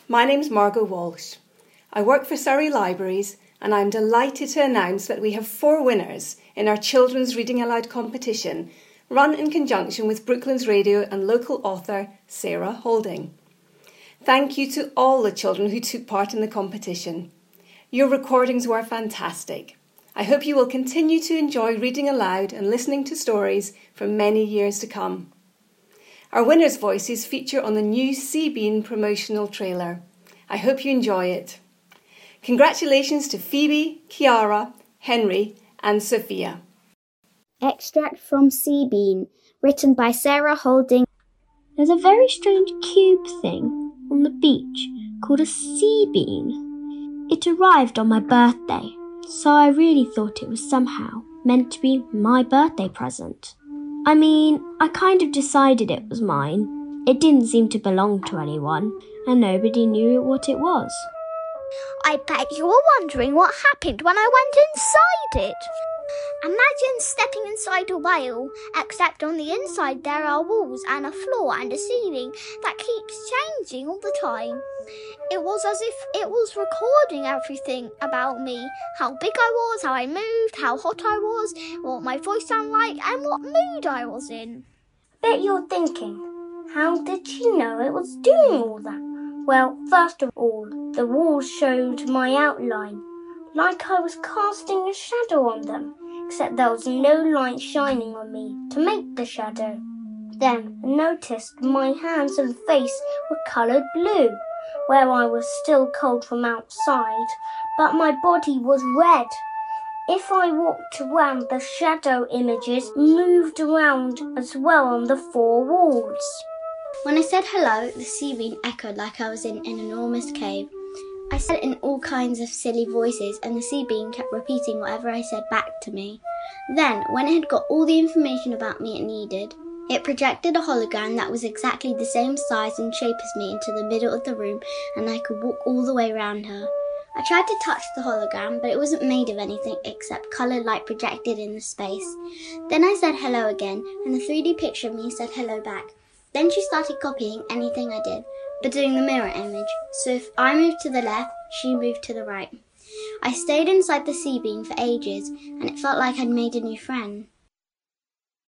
My name's Margot Walsh. I work for Surrey Libraries and I'm delighted to announce that we have 4 winners in our Children's Reading Aloud competition run in conjunction with Brooklands Radio and local author Sarah Holding. Thank you to all the children who took part in the competition. Your recordings were fantastic. I hope you will continue to enjoy reading aloud and listening to stories for many years to come. Our winners' voices feature on the new CBean promotional trailer. I hope you enjoy it. Congratulations to Phoebe, Kiara, Henry and Sophia. Extract from CBean, written by Sarah Holding. There's a very strange cube thing on the beach called a CBean. It arrived on my birthday, so I really thought it was somehow meant to be my birthday present. I mean, I kind of decided it was mine. It didn't seem to belong to anyone, and nobody knew what it was. I bet you were wondering what happened when I went inside it. Imagine stepping inside a whale, except on the inside there are walls and a floor and a ceiling that keeps changing all the time. It was as if it was recording everything about me, how big I was, how I moved, how hot I was, what my voice sounded like and what mood I was in. Bet you're thinking, how did she know it was doing all that? Well, first of all, the walls showed my outline, like I was casting a shadow on them, except there was no light shining on me to make the shadow. Then I noticed my hands and face were coloured blue, where I was still cold from outside, but my body was red. If I walked around, the shadow images moved around as well on the 4 walls. When I said hello, the CBean echoed like I was in an enormous cave. I said it in all kinds of silly voices, and the CBean kept repeating whatever I said back to me. Then, when it had got all the information about me it needed, it projected a hologram that was exactly the same size and shape as me into the middle of the room, and I could walk all the way around her. I tried to touch the hologram, but it wasn't made of anything except coloured light projected in the space. Then I said hello again, and the 3D picture of me said hello back. Then she started copying anything I did, but doing the mirror image, so if I moved to the left, she moved to the right. I stayed inside the CBean for ages, and it felt like I'd made a new friend.